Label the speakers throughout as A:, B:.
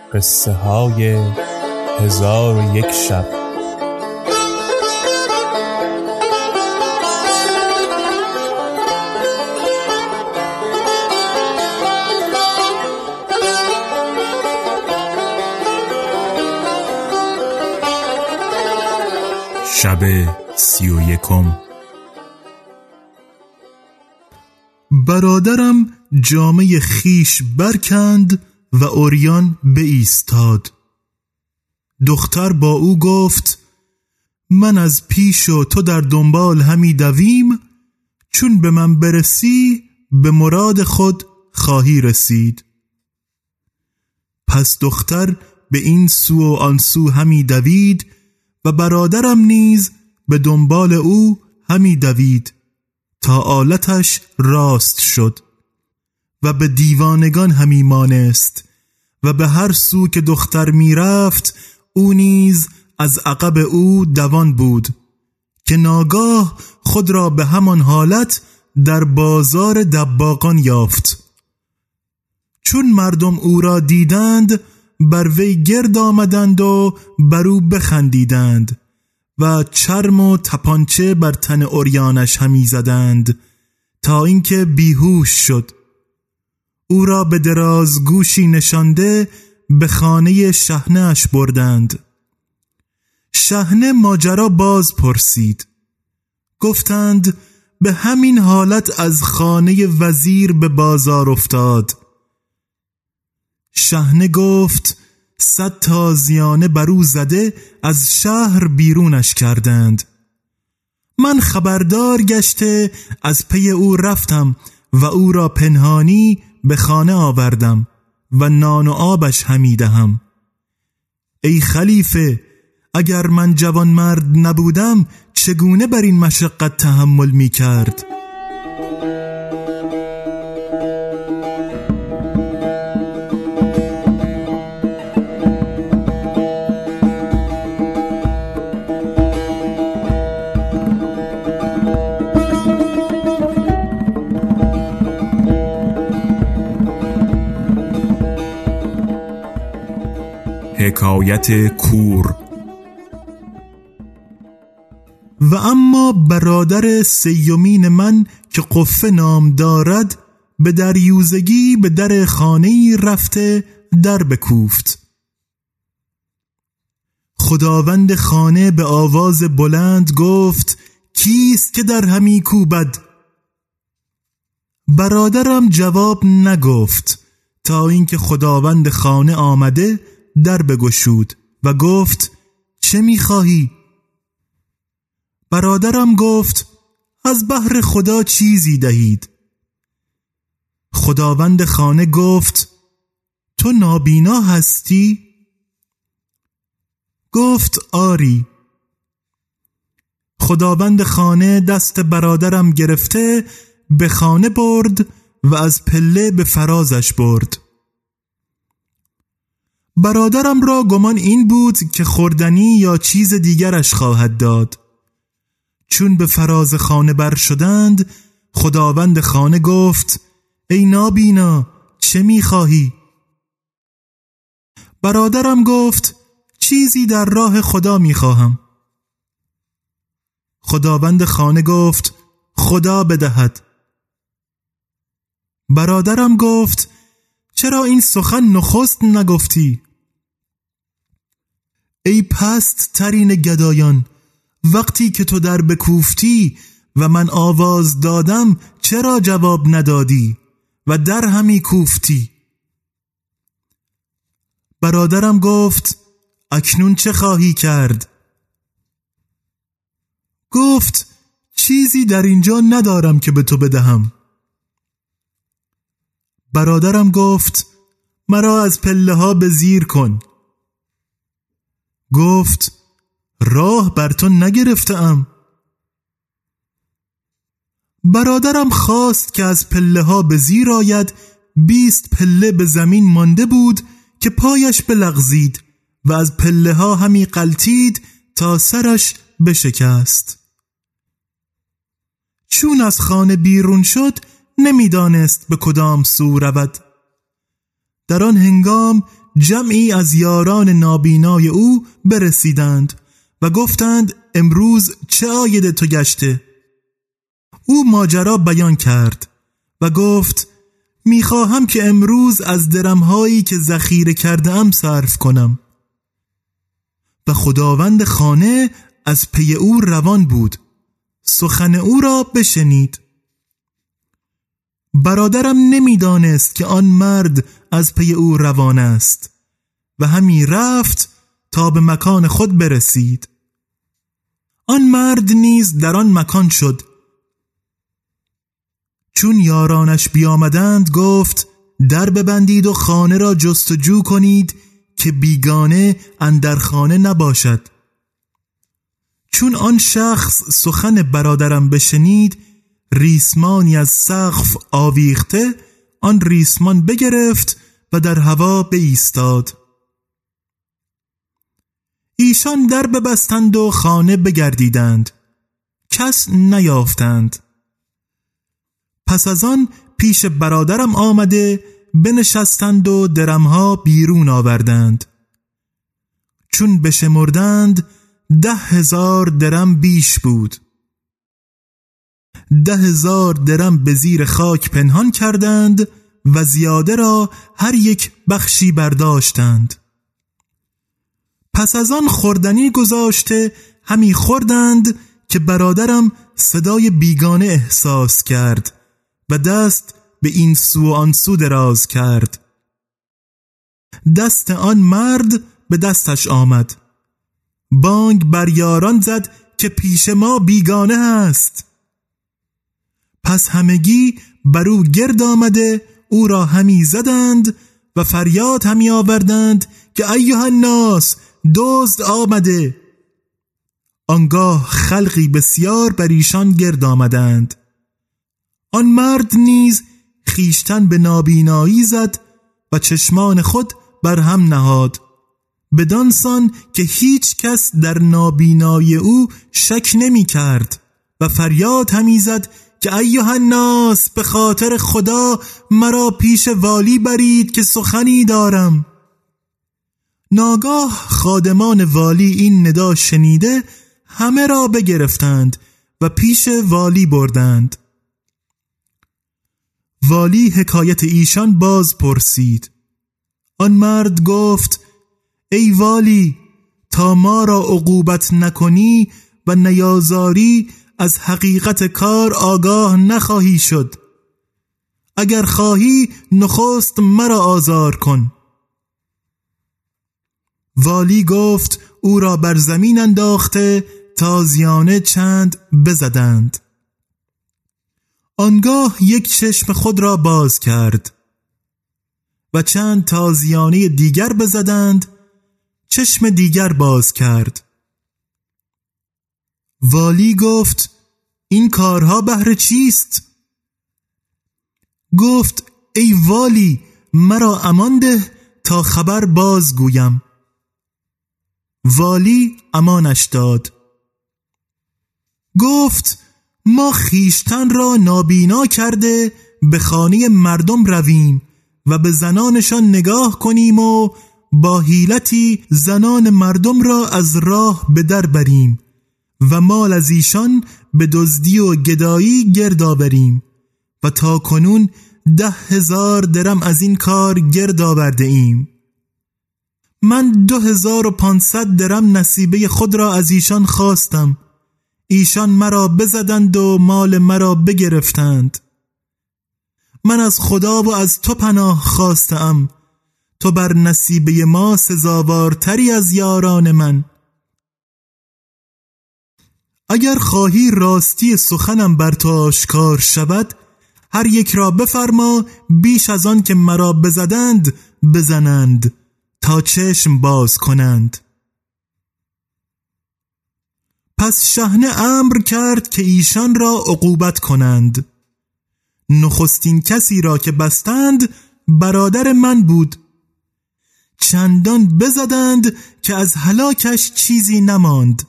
A: قصه های 1001 شب.
B: شب 31. برادرم جامه خیش برکند و عریان بایستاد. دختر با او گفت: من از پیش و تو در دنبال همی دویم، چون به من برسی به مراد خود خواهی رسید. پس دختر به این سو و آن سو همی دوید و برادرم نیز به دنبال او همی دوید تا آلتش راست شد و به دیوانگان همی مانست و به هر سو که دختر می رفت او نیز از عقب او دوان بود که ناگاه خود را به همان حالت در بازار دباغان یافت. چون مردم او را دیدند بر وی گرد آمدند و بر او بخندیدند و چرم و تپانچه بر تن عریانش همی زدند تا اینکه بیهوش شد. او را به دراز گوشی نشانده به خانه شحنه اش بردند. شحنه ماجرا باز پرسید. گفتند به همین حالت از خانه وزیر به بازار افتاد. شحنه گفت 100 تازیانه بر او زده از شهر بیرونش کردند. من خبردار گشته از پی او رفتم و او را پنهانی به خانه آوردم و نان و آبش همی دهم. ای خلیفه، اگر من جوان مرد نبودم چگونه بر این مشقت تحمل می کرد؟ حکایت کور.
C: و اما برادر سیومین من که قفه نام دارد به دریوزگی به در خانه‌ای رفته در بکوفت. خداوند خانه به آواز بلند گفت: کیست که در همی کوبد؟ برادرم جواب نگفت تا اینکه خداوند خانه آمده در بگشود و گفت: چه می‌خواهی؟ برادرم گفت: از بهر خدا چیزی دهید. خداوند خانه گفت: تو نابینا هستی؟ گفت: آری. خداوند خانه دست برادرم گرفته به خانه برد و از پله به فرازش برد. برادرم را گمان این بود که خوردنی یا چیز دیگرش خواهد داد. چون به فراز خانه بر شدند خداوند خانه گفت: ای نابینا، چه می‌خواهی؟ برادرم گفت: چیزی در راه خدا می‌خواهم. خداوند خانه گفت: خدا بدهد. برادرم گفت: چرا این سخن نخست نگفتی؟ ای پست ترین گدایان، وقتی که تو در بکوفتی و من آواز دادم چرا جواب ندادی و در همی کوفتی؟ برادرم گفت: اکنون چه خواهی کرد؟ گفت: چیزی در اینجا ندارم که به تو بدهم. برادرم گفت: مرا از پله ها به زیر کن. گفت: راه بر تو نگرفتم. برادرم خواست که از پله ها به زیر آید. 20 پله به زمین مانده بود که پایش بلغزید و از پله ها همی غلتید تا سرش بشکست. چون از خانه بیرون شد نمیدانست به کدام سو رود. در آن هنگام جمعی از یاران نابینای او برسیدند و گفتند امروز چه عاید تو گشته؟ او ماجرا بیان کرد و گفت میخواهم که امروز از درمهایی که ذخیره کرده ام صرف کنم. و خداوند خانه از پی او روان بود، سخن او را بشنید. برادرم نمیدانست که آن مرد از پی او روان است و همی رفت تا به مکان خود برسید. آن مرد نیز در آن مکان شد. چون یارانش بیامدند گفت در ببندید و خانه را جستجو کنید که بیگانه اندر خانه نباشد. چون آن شخص سخن برادرم بشنید، ریسمانی از سقف آویخته آن ریسمان بگرفت و در هوا بایستاد. ایشان در ببستند و خانه بگردیدند، کس نیافتند. پس از آن پیش برادرم آمده بنشستند و درمها بیرون آوردند. چون بشمردند 10,000 درم بیش بود. 10,000 درم به زیر خاک پنهان کردند و زیاده را هر یک بخشی برداشتند. پس از آن خوردنی گذاشته همی خوردند که برادرم صدای بیگانه احساس کرد و دست به این سو و آن سو دراز کرد. دست آن مرد به دستش آمد. بانگ بر یاران زد که پیش ما بیگانه هست. پس همگی بر او گرد آمده او را همی زدند و فریاد همی آوردند که ایها الناس، دزد آمده. آنگاه خلقی بسیار بر ایشان گرد آمدند. آن مرد نیز خیشتن به نابینایی زد و چشمان خود بر هم نهاد، بدانسان که هیچ کس در نابینایی او شک نمی کرد و فریاد همی زد که ایها الناس، به خاطر خدا مرا پیش والی برید که سخنی دارم. ناگاه خادمان والی این ندا شنیده همه را بگرفتند و پیش والی بردند. والی حکایت ایشان باز پرسید. آن مرد گفت ای والی، تا ما را عقوبت نکنی و نیازاری از حقیقت کار آگاه نخواهی شد. اگر خواهی نخست مرا آزار کن. والی گفت او را بر زمین انداخته تازیانه چند بزدند. آنگاه یک چشم خود را باز کرد و چند تازیانه دیگر بزدند، چشم دیگر باز کرد. والی گفت این کارها بهر چیست؟ گفت ای والی، مرا امان ده تا خبر باز گویم. والی امانش داد. گفت ما خیشتن را نابینا کرده به خانه مردم رویم و به زنانشان نگاه کنیم و با حیلتی زنان مردم را از راه به در بریم و مال از ایشان به دزدی و گدایی گرد آوریم و تا کنون 10,000 درم از این کار گرد آورده ایم. من 2,500 درم نصیبه خود را از ایشان خواستم، ایشان مرا بزدند و مال مرا بگرفتند. من از خدا و از تو پناه خواستم، تو بر نصیبه ما سزاوارتری از یاران من. اگر خواهی راستی سخنم بر تو آشکار شود، هر یک را بفرما بیش از آن که مرا بزدند بزنند تا چشم باز کنند. پس شحنه امر کرد که ایشان را عقوبت کنند. نخستین کسی را که بستند برادر من بود. چندان بزدند که از هلاکش چیزی نماند.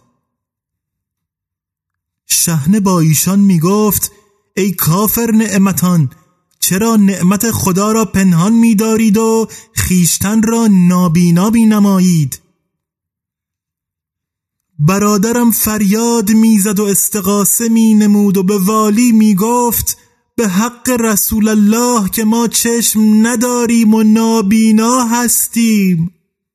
C: شحنه با ایشان می گفت ای کافر نعمتان، چرا نعمت خدا را پنهان می دارید و خیشتن را نابینا می نمایید؟ برادرم فریاد میزد و استغاثه می نمود و به والی می گفت به حق رسول الله که ما چشم نداریم و نابینا هستیم.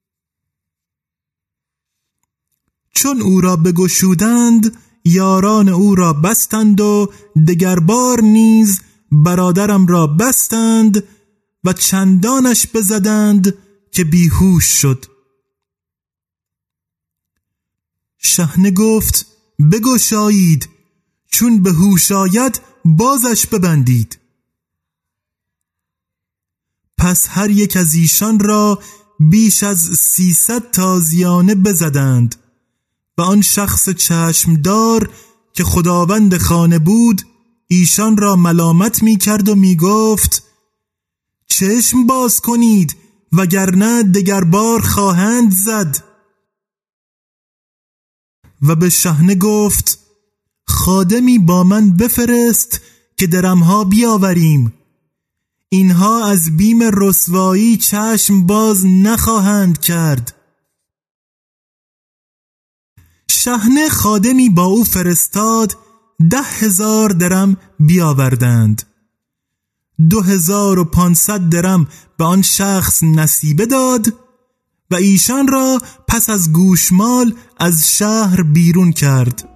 C: چون او را بگشودند یاران او را بستند و دگربار نیز برادرم را بستند و چندانش بزدند که بیهوش شد. شحنه گفت بگشایید، چون به هوش آید بازش ببندید. پس هر یک از ایشان را بیش از 300 تازیانه بزدند و آن شخص چشمدار که خداوند خانه بود ایشان را ملامت می کرد و می گفت چشم باز کنید وگرنه دگربار خواهند زد. و به شحنه گفت خادمی با من بفرست که درمها بیاوریم، اینها از بیم رسوایی چشم باز نخواهند کرد. شحنه خادمی با او فرستاد، 10,000 درم بیاوردند. 2,500 درم به آن شخص نصیبه داد و ایشان را پس از گوشمال از شهر بیرون کرد.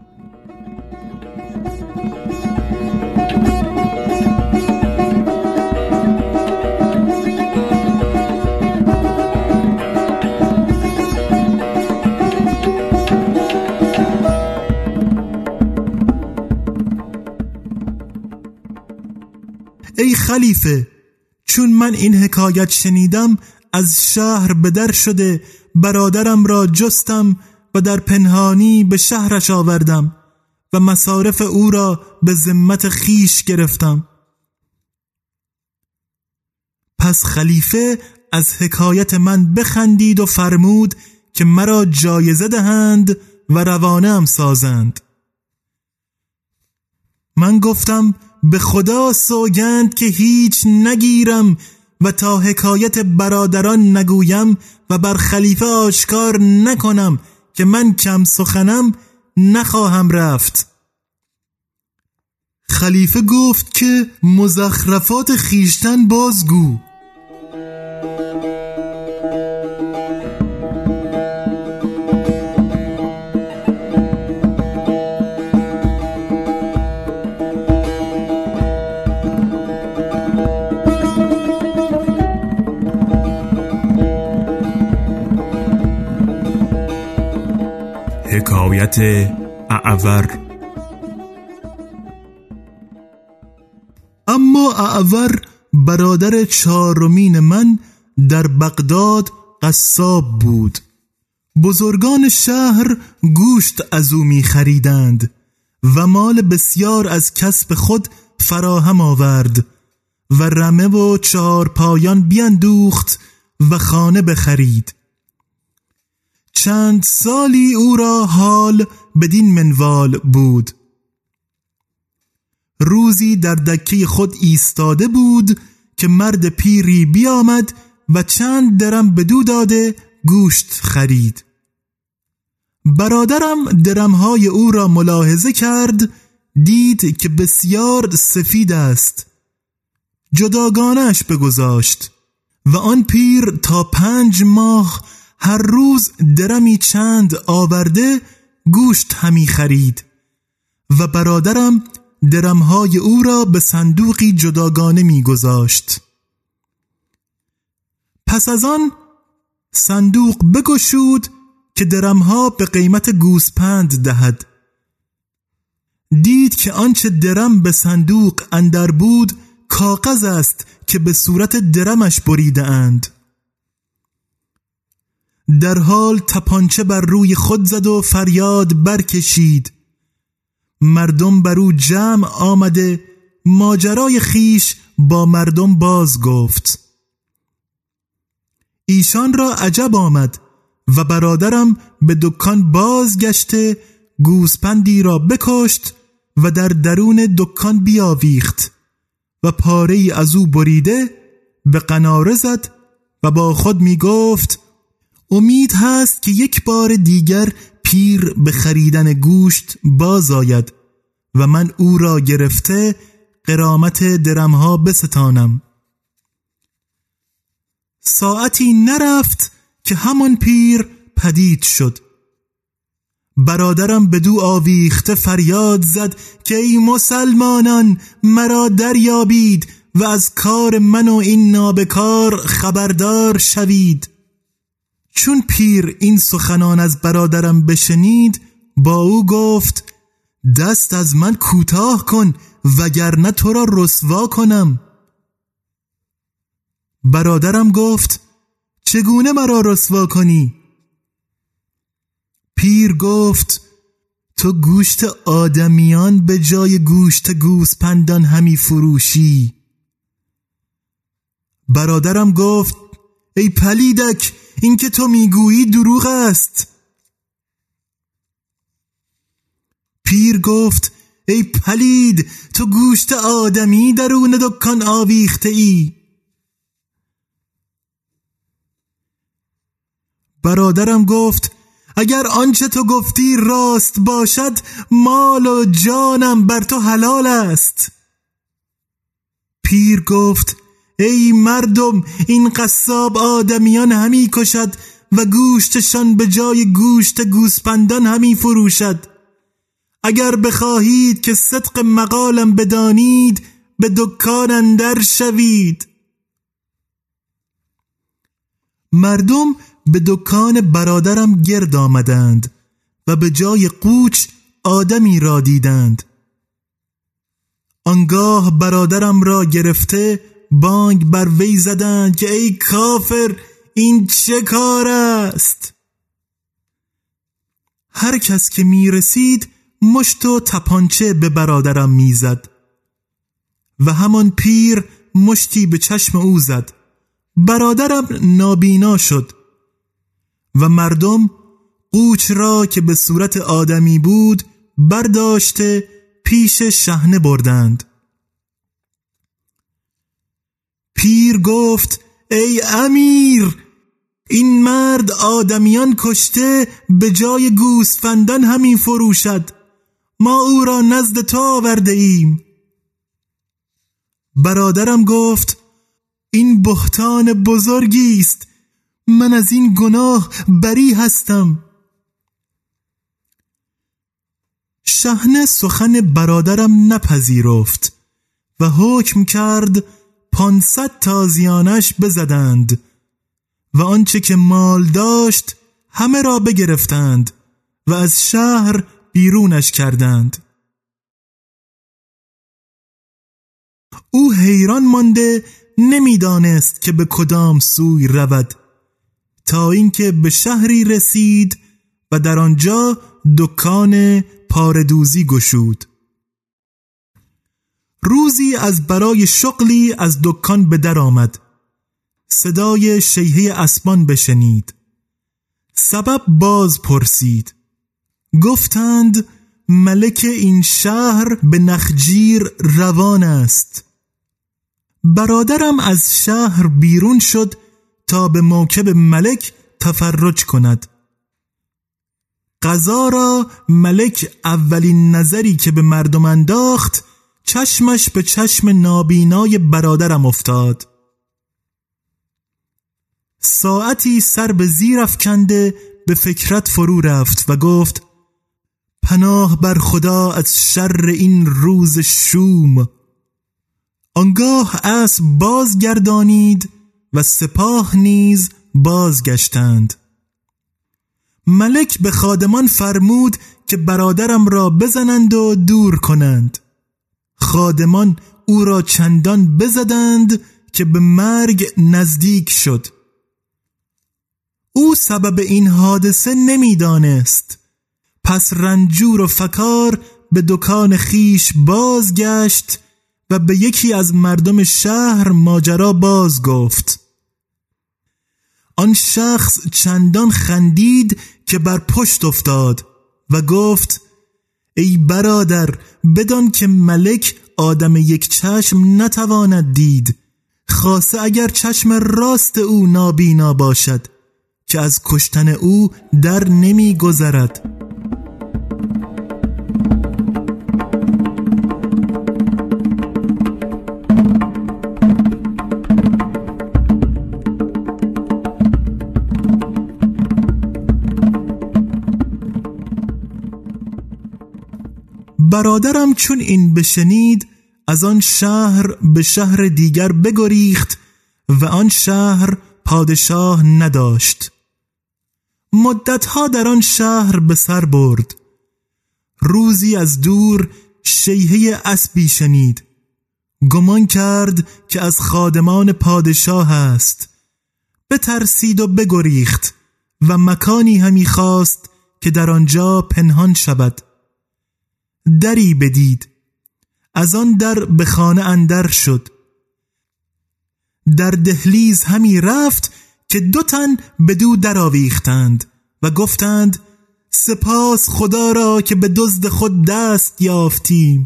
C: ای خلیفه، چون من این حکایت شنیدم از شهر به در شده برادرم را جستم و در پنهانی به شهرش آوردم و مصارف او را به ذمت خیش گرفتم. پس خلیفه از حکایت من بخندید و فرمود که مرا جایزه دهند و روانه ام سازند. من گفتم به خدا سوگند که هیچ نگیرم و تا حکایت برادران نگویم و بر خلیفه آشکار نکنم که من کم سخنم نخواهم رفت. خلیفه گفت که مزخرفات خیشتن بازگو.
B: حکایت اعور.
C: اما اعور برادر چهارمین من در بغداد قصاب بود. بزرگان شهر گوشت از او می خریدند و مال بسیار از کسب خود فراهم آورد و رمه و 4 پایان بیندوخت و خانه بخرید. چند سالی او را حال بدین منوال بود. روزی در دکه خود ایستاده بود که مرد پیری بیامد و چند درم بدو داده گوشت خرید. برادرم درمهای او را ملاحظه کرد، دید که بسیار سفید است، جداگانه‌اش بگذاشت و آن پیر تا 5 ماه هر روز درمی چند آورده گوشت همی خرید و برادرم درمهای او را به صندوقی جداگانه می گذاشت. پس از آن صندوق بگشود که درمها به قیمت گوسپند دهد. دید که آنچه درم به صندوق اندر بود کاغذ است که به صورت درمش بریده اند. در حال تپانچه بر روی خود زد و فریاد برکشید. مردم بر او جمع آمده ماجرای خیش با مردم باز گفت. ایشان را عجب آمد و برادرم به دکان بازگشته گوسپندی را بکشت و در درون دکان بیاویخت و پاره‌ای از او بریده به قناره زد و با خود می گفت امید هست که یک بار دیگر پیر به خریدن گوشت باز آید و من او را گرفته غرامت درمها بستانم. ساعتی نرفت که همان پیر پدید شد. برادرم بدو آویخته فریاد زد که ای مسلمانان مرا دریابید و از کار من و این نابکار خبردار شوید. چون پیر این سخنان از برادرم بشنید با او گفت دست از من کوتاه کن وگرنه تو را رسوا کنم. برادرم گفت چگونه مرا رسوا کنی؟ پیر گفت تو گوشت آدمیان به جای گوشت گوسپندان همی فروشی. برادرم گفت ای پلیدک این که تو میگویی دروغ است. پیر گفت ای پلید تو گوشت آدمی درون دکان آویخته ای. برادرم گفت اگر آنچه تو گفتی راست باشد مال و جانم بر تو حلال است. پیر گفت ای مردم این قصاب آدمیان همی کشد و گوشتشان به جای گوشت گوسپندان همی فروشد. اگر بخواهید که صدق مقالم بدانید به دکان اندر شوید. مردم به دکان برادرم گرد آمدند و به جای قوچ آدمی را دیدند. آنگاه برادرم را گرفته بانگ بر وی زدند که ای کافر این چه کار است؟ هر کس که می رسید مشت و تپانچه به برادرم می زد و همان پیر مشتی به چشم او زد. برادرم نابینا شد و مردم قوچ را که به صورت آدمی بود برداشته پیش شحنه بردند. پیر گفت ای امیر این مرد آدمیان کشته به جای گوسفندان همی فروشد. ما او را نزد تو آورده ایم. برادرم گفت این بهتان بزرگی است. من از این گناه بری هستم. شحنه سخن برادرم نپذیرفت و حکم کرد 500 تازیانش بزدند و آنچه که مال داشت همه را بگرفتند و از شهر بیرونش کردند. او حیران مانده نمیدانست که به کدام سوی رود تا اینکه به شهری رسید و در آنجا دکان پاردوزی گشود. روزی از برای شغلی از دکان به در آمد. صدای شیهه اسبان بشنید. سبب باز پرسید. گفتند ملک این شهر به نخجیر روان است. برادرم از شهر بیرون شد تا به موکب ملک تفرج کند. قضا را ملک اولین نظری که به مردم انداخت چشمش به چشم نابینای برادرم افتاد. ساعتی سر به زیر افکنده به فکرت فرو رفت و گفت پناه بر خدا از شر این روز شوم. آنگاه اسب بازگردانید و سپاه نیز بازگشتند. ملک به خادمان فرمود که برادرم را بزنند و دور کنند. خادمان او را چندان بزدند که به مرگ نزدیک شد. او سبب این حادثه نمیدانست. پس رنجور و فکار به دکان خیش بازگشت و به یکی از مردم شهر ماجرا باز گفت. آن شخص چندان خندید که بر پشت افتاد و گفت ای برادر بدان که ملک آدم یک چشم نتواند دید، خاصه اگر چشم راست او نابینا باشد که از کشتن او در نمی گذرد. برادرم چون این بشنید از آن شهر به شهر دیگر بگریخت و آن شهر پادشاه نداشت. مدتها در آن شهر به سر برد. روزی از دور شیهه اسبی شنید، گمان کرد که از خادمان پادشاه است. بترسید و بگریخت و مکانی همی خواست که در آنجا پنهان شود. دری بدید، از آن در به خانه اندر شد. در دهلیز همی رفت که 2 تن بدو در آویختند و گفتند سپاس خدا را که به دزد خود دست یافتیم.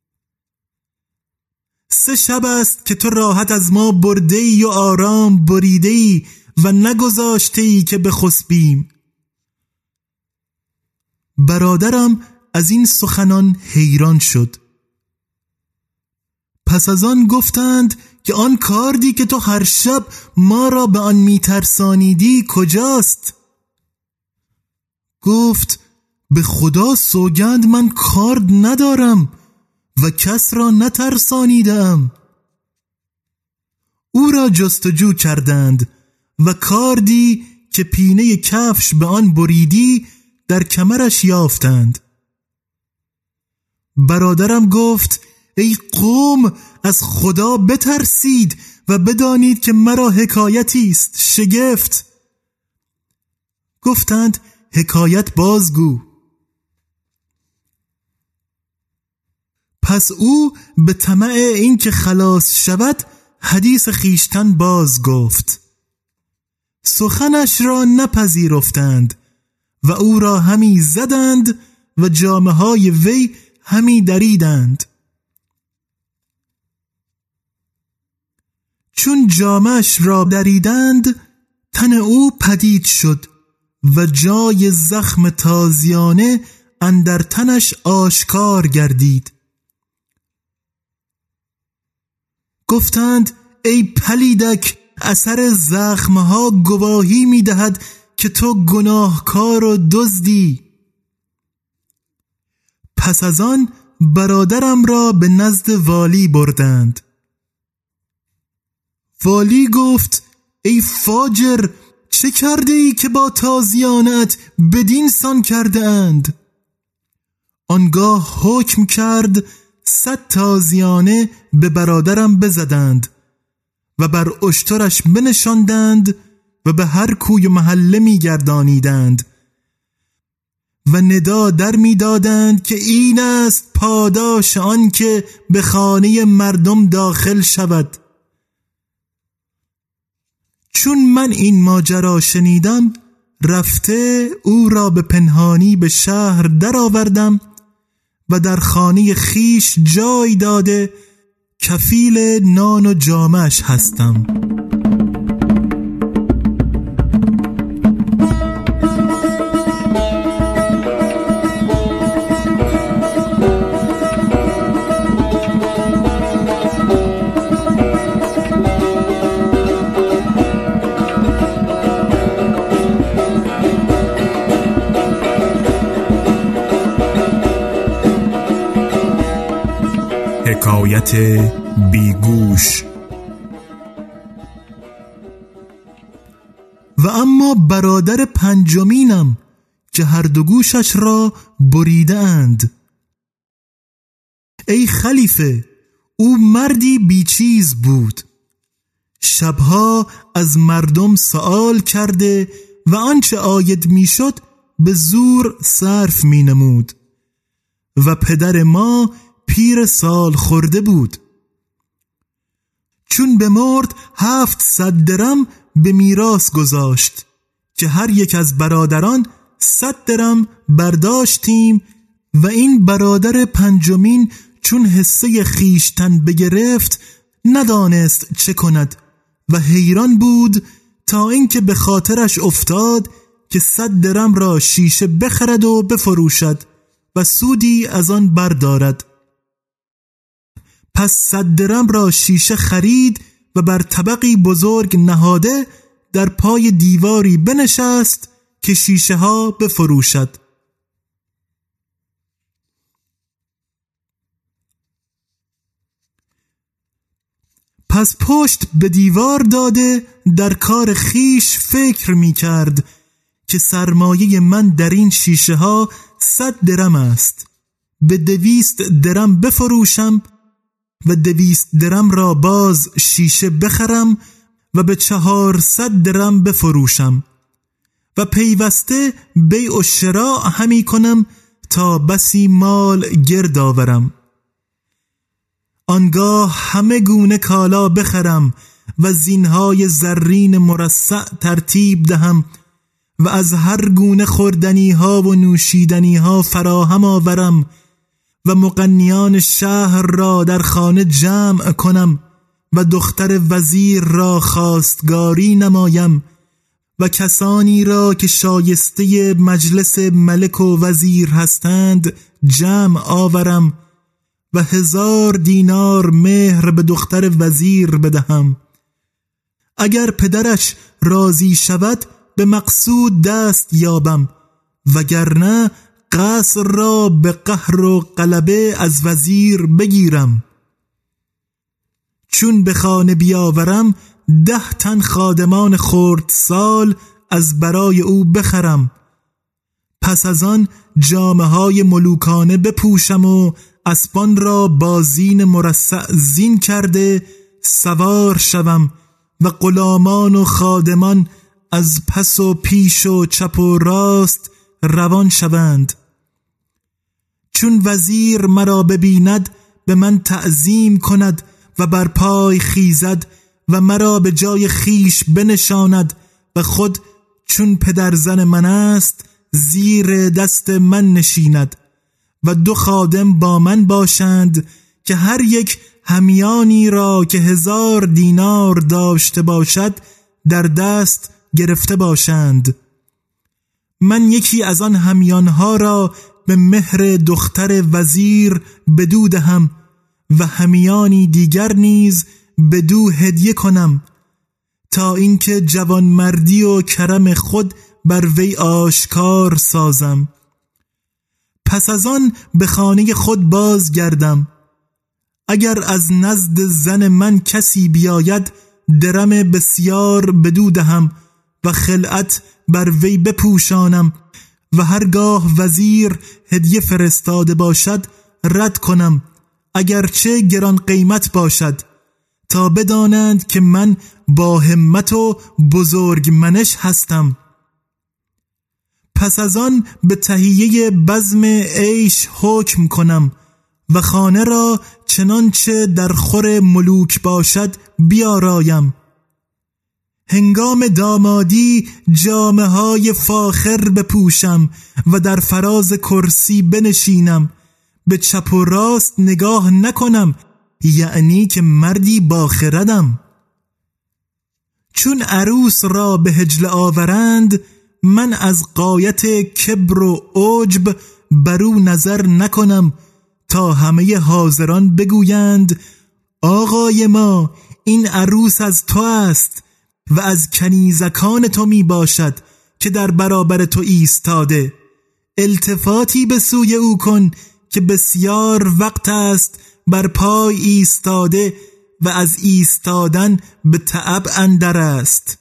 C: 3 شب است که تو راحت از ما برده‌ای و آرام بریده‌ای و نگذاشته‌ای که بخسبیم. برادرم از این سخنان حیران شد. پس از آن گفتند که آن کاردی که تو هر شب ما را به آن میترسانیدی کجاست؟ گفت به خدا سوگند من کارد ندارم و کس را نترسانیدم. او را جستجو کردند و کاردی که پینه کفش به آن بریدی در کمرش یافتند. برادرم گفت ای قوم از خدا بترسید و بدانید که مرا حکایتی است شگفت. گفتند حکایت بازگو. پس او به طمع این که خلاص شود حدیث خیشتن باز گفت. سخنش را نپذیرفتند و او را همی زدند و جامه های وی همی دریدند. چون جامش را دریدند تن او پدید شد و جای زخم تازیانه اندر تنش آشکار گردید. گفتند ای پلیدک اثر زخمها گواهی می دهد که تو گناهکار و دزدی. پس از آن برادرم را به نزد والی بردند. والی گفت ای فاجر چه کرده ای که با تازیانت بدین سان کرده اند؟ آنگاه حکم کرد 100 تازیانه به برادرم بزدند و بر اشترش بنشاندند و به هر کوی و محله می گردانیدند و ندا در می دادند که این است پاداش آن که به خانه مردم داخل شود. چون من این ماجرا شنیدم رفته او را به پنهانی به شهر در آوردم و در خانه خیش جای داده کفیل نان و جامش هستم.
B: حکایت بیگوش.
C: و اما برادر پنجمینم که هر 2 گوشش را بریده اند. ای خلیفه او مردی بیچیز بود، شبها از مردم سؤال کرده و آنچه عاید میشد به زور صرف می نمود و پدر ما پیر سال خورده بود. چون بمرد 700 درم به میراث گذاشت که هر یک از برادران 100 درم برداشتیم و این برادر پنجمین چون حصه خیشتن بگرفت ندانست چه کند و حیران بود تا اینکه به خاطرش افتاد که 100 درم را شیشه بخرد و بفروشد و سودی از آن بردارد. پس 100 درم را شیشه خرید و بر طبقی بزرگ نهاده در پای دیواری بنشست که شیشه ها بفروشد. پس پشت به دیوار داده در کار خیش فکر می کرد که سرمایه من در این شیشه ها 100 درم است، به 200 درم بفروشم و 200 درم را باز شیشه بخرم و به 400 درم بفروشم و پیوسته بیع و شراء همی کنم تا بسی مال گرد آورم. آنگاه همه گونه کالا بخرم و زینهای زرین مرصع ترتیب دهم و از هر گونه خوردنی ها و نوشیدنی ها فراهم آورم و مغنیان شهر را در خانه جمع کنم و دختر وزیر را خواستگاری نمایم و کسانی را که شایسته مجلس ملک و وزیر هستند جمع آورم و 1000 دینار مهر به دختر وزیر بدهم. اگر پدرش راضی شود به مقصود دست یابم، وگرنه قصر را به قهر و غلبه از وزیر بگیرم. چون به خانه بیاورم 10 تن خادمان خردسال از برای او بخرم. پس از آن جامه های ملوکانه بپوشم و اسبان را با زین مرصع زین کرده سوار شوم و غلامان و خادمان از پس و پیش و چپ و راست روان شوند. چون وزیر مرا ببیند به من تعظیم کند و بر پای خیزد و مرا به جای خیش بنشاند و خود چون پدرزن من است زیر دست من نشیند و 2 خادم با من باشند که هر یک همیانی را که 1000 دینار داشته باشد در دست گرفته باشند. من یکی از آن همیانها را به مهر دختر وزیر بدو دهم و همیانی دیگر نیز بدو هدیه کنم تا اینکه جوانمردی و کرم خود بر وی آشکار سازم. پس از آن به خانه خود باز گردم. اگر از نزد زن من کسی بیاید درم بسیار بدو دهم و خلعت بر وی بپوشانم و هرگاه وزیر هدیه فرستاده باشد رد کنم اگرچه گران قیمت باشد، تا بدانند که من با همت و بزرگ منش هستم. پس از آن به تهیه بزم عیش حکم کنم و خانه را چنانچه در خور ملوک باشد بیارایم. هنگام دامادی جامه های فاخر بپوشم و در فراز کرسی بنشینم، به چپ و راست نگاه نکنم، یعنی که مردی با خردم. چون عروس را به حجله آورند من از غایت کبر و عجب برو نظر نکنم تا همه حاضران بگویند آقای ما این عروس از تو است و از کنیزکان تو می باشد که در برابر تو ایستاده. التفاتی به سوی او کن که بسیار وقت است بر پای ایستاده و از ایستادن به تعب اندر است.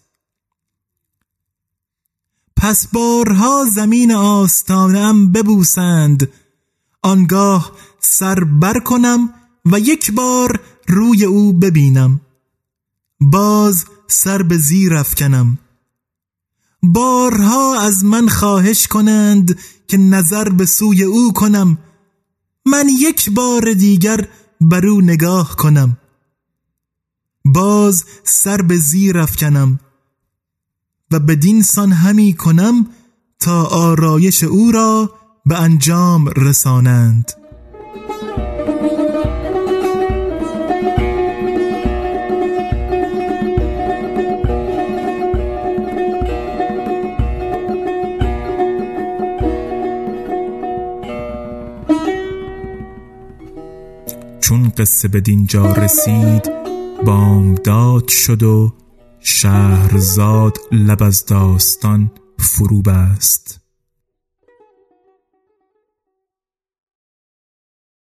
C: پس بارها زمین آستانم ببوسند، آنگاه سر بر کنم و یک بار روی او ببینم، باز سر به زیر افکنم. بارها از من خواهش کنند که نظر به سوی او کنم، من یک بار دیگر بر او نگاه کنم، باز سر به زیر افکنم و بدین سان همی کنم تا آرایش او را به انجام رسانند.
B: چون قصه به دینجا رسید بامداد شد و شهرزاد لب از داستان فرو بست.